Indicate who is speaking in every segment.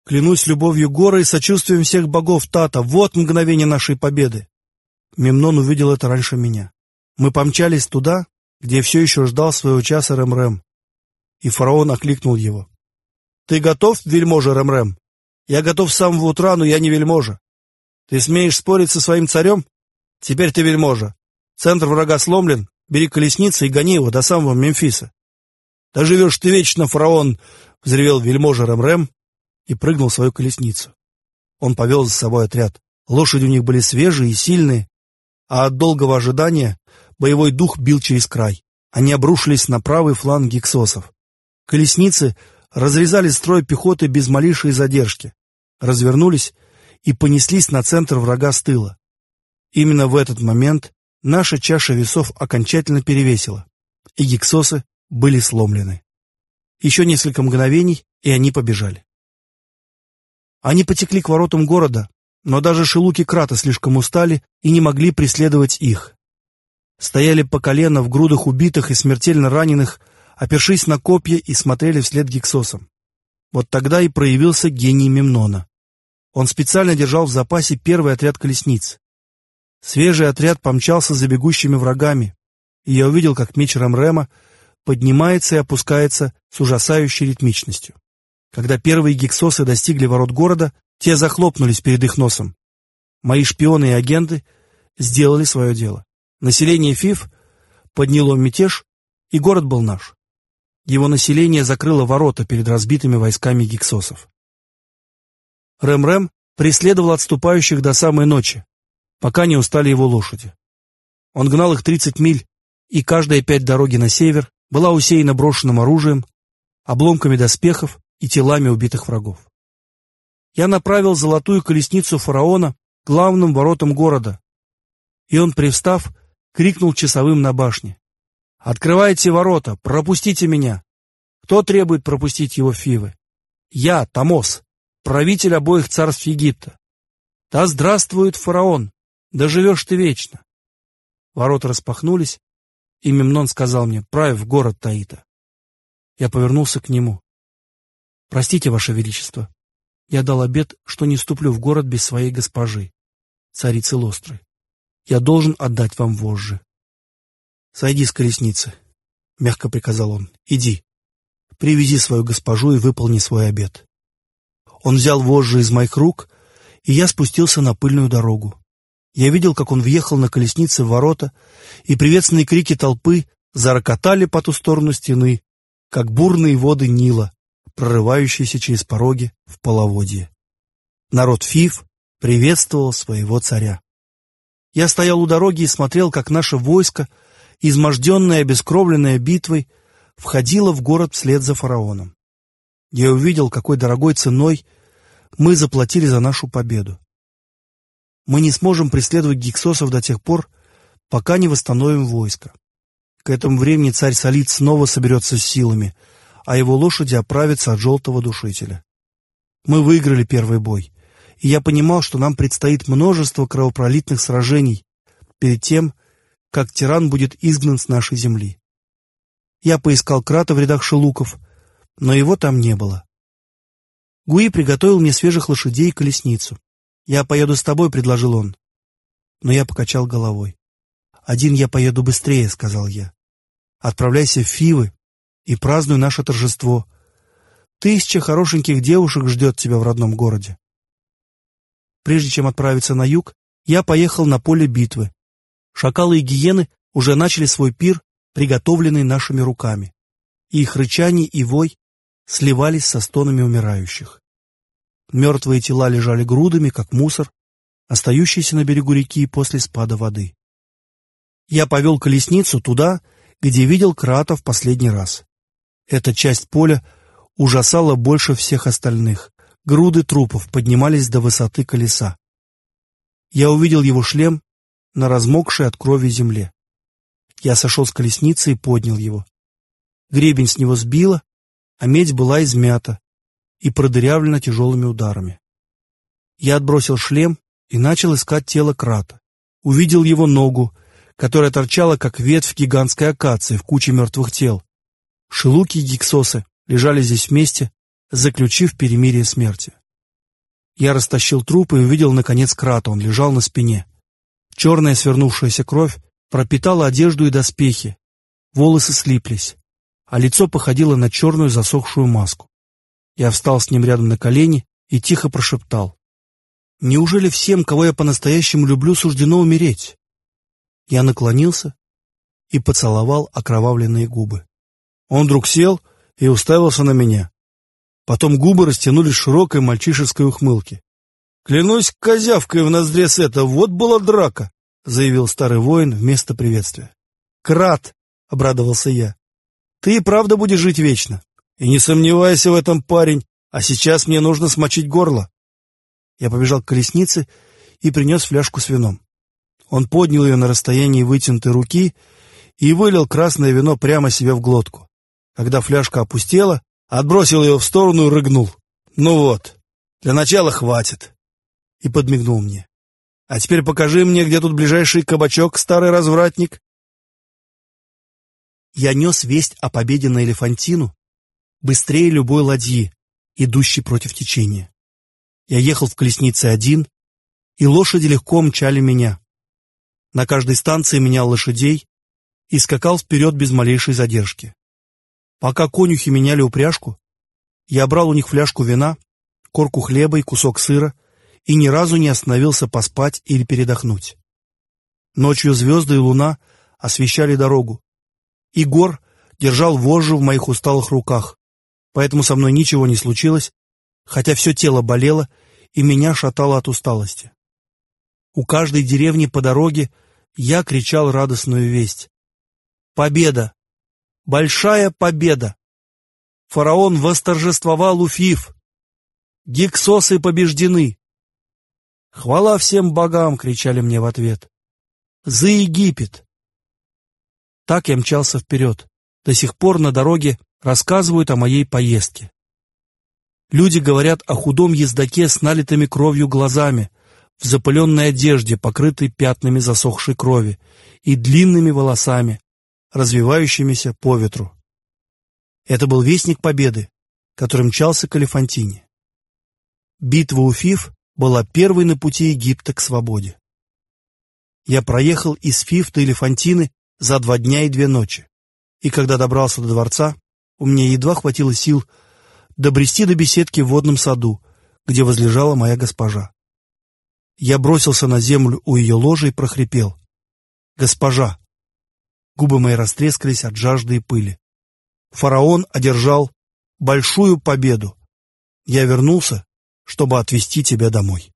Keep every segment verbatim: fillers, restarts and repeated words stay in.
Speaker 1: Клянусь любовью Гора и сочувствием всех богов Тата, вот мгновение нашей победы. Мемнон увидел это раньше меня. Мы помчались туда, где все еще ждал своего часа Рем-Рем. И фараон окликнул его. «Ты готов, вельможа Рем-Рем? Я готов с самого утра, но я не вельможа. Ты смеешь спорить со своим царем? Теперь ты вельможа. Центр врага сломлен, бери колесницу и гони его до самого Мемфиса». «Да живешь ты вечно, фараон!» — взревел вельможа Рем-Рем и прыгнул в свою колесницу. Он повел за собой отряд. Лошади у них были свежие и сильные, а от долгого ожидания боевой дух бил через край. Они обрушились на правый фланг гиксосов. Колесницы разрезали строй пехоты без малейшей задержки, развернулись и понеслись на центр врага с тыла. Именно в этот момент наша чаша весов окончательно перевесила, и гиксосы были сломлены. Еще несколько мгновений, и они побежали. Они потекли к воротам города, но даже шелуки Крата слишком устали и не могли преследовать их. Стояли по колено в грудах убитых и смертельно раненых, опершись на копья и смотрели вслед гиксосам. Вот тогда и проявился гений Мемнона. Он специально держал в запасе первый отряд колесниц. Свежий отряд помчался за бегущими врагами, и я увидел, как меч Рем-Рема поднимается и опускается с ужасающей ритмичностью. Когда первые гиксосы достигли ворот города, те захлопнулись перед их носом. Мои шпионы и агенты сделали свое дело. Население Фив подняло мятеж, и город был наш. Его население закрыло ворота перед разбитыми войсками гиксосов. Рем-Рем преследовал отступающих до самой ночи, пока не устали его лошади. Он гнал их тридцать миль, и каждая пять дороги на север была усеяна брошенным оружием, обломками доспехов и телами убитых врагов. Я направил золотую колесницу фараона к главным воротам города, и он, привстав, крикнул часовым на башне: «Открывайте ворота, пропустите меня! Кто требует пропустить его в Фивы? Я, Тамос, правитель обоих царств Египта. Да здравствует фараон! Да живешь ты вечно!» Ворота распахнулись, и Мемнон сказал мне: «Правь в город Таита». Я повернулся к нему. «Простите, Ваше Величество, я дал обет, что не вступлю в город без своей госпожи, царицы Лостры. Я должен отдать вам вожжи». «Сойди с колесницы», — мягко приказал он. «Иди, привези свою госпожу и выполни свой обет». Он взял вожжи из моих рук, и я спустился на пыльную дорогу. Я видел, как он въехал на колеснице в ворота, и приветственные крики толпы зарокотали по ту сторону стены, как бурные воды Нила, прорывающиеся через пороги в половодье. Народ Фив приветствовал своего царя. Я стоял у дороги и смотрел, как наше войско, изможденное и обескровленное битвой, входило в город вслед за фараоном. Я увидел, какой дорогой ценой мы заплатили за нашу победу. Мы не сможем преследовать гиксосов до тех пор, пока не восстановим войско. К этому времени царь Салит снова соберется с силами, а его лошади оправятся от желтого душителя. Мы выиграли первый бой, и я понимал, что нам предстоит множество кровопролитных сражений перед тем, как тиран будет изгнан с нашей земли. Я поискал Крата в рядах шелуков, но его там не было. Гуи приготовил мне свежих лошадей и колесницу. «Я поеду с тобой», — предложил он. Но я покачал головой. «Один я поеду быстрее», — сказал я. «Отправляйся в Фивы и празднуй наше торжество. Тысяча хорошеньких девушек ждет тебя в родном городе». Прежде чем отправиться на юг, я поехал на поле битвы. Шакалы и гиены уже начали свой пир, приготовленный нашими руками. И их рычание и вой сливались со стонами умирающих. Мертвые тела лежали грудами, как мусор, остающийся на берегу реки после спада воды. Я повел колесницу туда, где видел Крата в последний раз. Эта часть поля ужасала больше всех остальных. Груды трупов поднимались до высоты колеса. Я увидел его шлем на размокшей от крови земле. Я сошел с колесницы и поднял его. Гребень с него сбило, а медь была измята и продырявлена тяжелыми ударами. Я отбросил шлем и начал искать тело Крата. Увидел его ногу, которая торчала, как ветвь гигантской акации в куче мертвых тел. Шелуки и гиксосы лежали здесь вместе, заключив перемирие смерти. Я растащил труп и увидел, наконец, Крата. Он лежал на спине. Черная свернувшаяся кровь пропитала одежду и доспехи. Волосы слиплись, а лицо походило на черную засохшую маску. Я встал с ним рядом на колени и тихо прошептал: «Неужели всем, кого я по-настоящему люблю, суждено умереть?» Я наклонился и поцеловал окровавленные губы. Он вдруг сел и уставился на меня. Потом губы растянулись в широкой мальчишеской ухмылке. «Клянусь козявкой в ноздре Сета, вот была драка!» — заявил старый воин вместо приветствия. «Крат!» — обрадовался я. «Ты и правда будешь жить вечно. И не сомневайся в этом, парень, а сейчас мне нужно смочить горло». Я побежал к колеснице и принес фляжку с вином. Он поднял ее на расстоянии вытянутой руки и вылил красное вино прямо себе в глотку. Когда фляжка опустела, отбросил ее в сторону и рыгнул. «Ну вот, для начала хватит». И подмигнул мне. «А теперь покажи мне, где тут ближайший кабачок, старый развратник». Я нес весть о победе на Элефантину быстрее любой ладьи, идущей против течения. Я ехал в колеснице один, и лошади легко мчали меня. На каждой станции менял лошадей и скакал вперед без малейшей задержки. Пока конюхи меняли упряжку, я брал у них фляжку вина, корку хлеба и кусок сыра и ни разу не остановился поспать или передохнуть. Ночью звезды и луна освещали дорогу. Игор держал вожжи в моих усталых руках, поэтому со мной ничего не случилось, хотя все тело болело и меня шатало от усталости. У каждой деревни по дороге я кричал радостную весть. Победа! Большая победа! Фараон восторжествовал у Фив! Гиксосы побеждены! Хвала всем богам! — кричали мне в ответ. За Египет! Так я мчался вперед. До сих пор на дороге рассказывают о моей поездке. Люди говорят о худом ездаке с налитыми кровью глазами, в запыленной одежде, покрытой пятнами засохшей крови, и длинными волосами, развивающимися по ветру. Это был вестник победы, который мчался к Элефантине. Битва у Фив была первой на пути Египта к свободе. Я проехал из Фив до Элефантины за два дня и две ночи, и когда добрался до дворца, у меня едва хватило сил добрести до беседки в водном саду, где возлежала моя госпожа. Я бросился на землю у ее ложа и прохрипел: «Госпожа!» Губы мои растрескались от жажды и пыли. Фараон одержал большую победу. Я вернулся, чтобы отвезти тебя домой.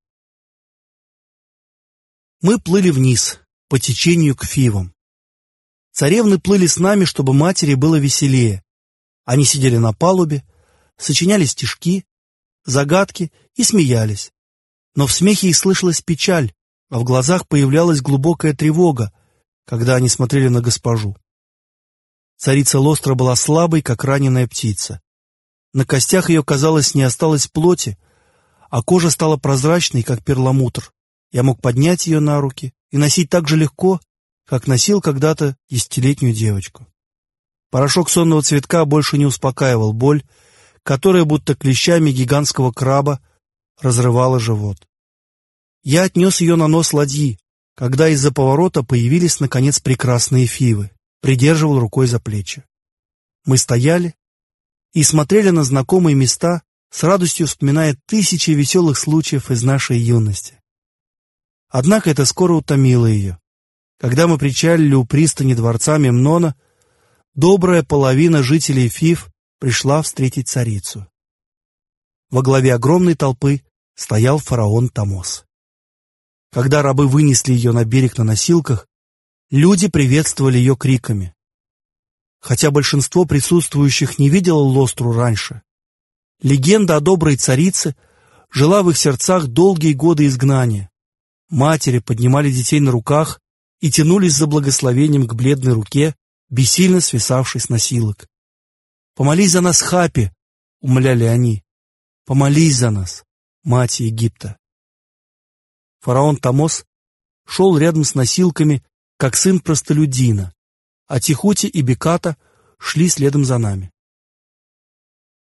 Speaker 1: Мы плыли вниз, по течению к Фивам. Царевны плыли с нами, чтобы матери было веселее. Они сидели на палубе, сочиняли стишки, загадки и смеялись. Но в смехе их слышалась печаль, а в глазах появлялась глубокая тревога, когда они смотрели на госпожу. Царица Лостра была слабой, как раненая птица. На костях ее, казалось, не осталось плоти, а кожа стала прозрачной, как перламутр. Я мог поднять ее на руки и носить так же легко, как носил когда-то десятилетнюю девочку. Порошок сонного цветка больше не успокаивал боль, которая будто клещами гигантского краба разрывала живот. Я отнес ее на нос ладьи, когда из-за поворота появились, наконец, прекрасные Фивы, придерживал рукой за плечи. Мы стояли и смотрели на знакомые места, с радостью вспоминая тысячи веселых случаев из нашей юности. Однако это скоро утомило ее. Когда мы причалили у пристани дворца Мемнона, добрая половина жителей Фив пришла встретить царицу. Во главе огромной толпы стоял фараон Тамос. Когда рабы вынесли ее на берег на носилках, люди приветствовали ее криками. Хотя большинство присутствующих не видело Лостру раньше, легенда о доброй царице жила в их сердцах долгие годы изгнания. Матери поднимали детей на руках и тянулись за благословением к бледной руке, бессильно свисавшей с носилок. «Помолись за нас, Хапи!» — умоляли они. «Помолись за нас, мать Египта!» Фараон Тамос шел рядом с носилками, как сын простолюдина, а Тихути и Беката шли следом за нами.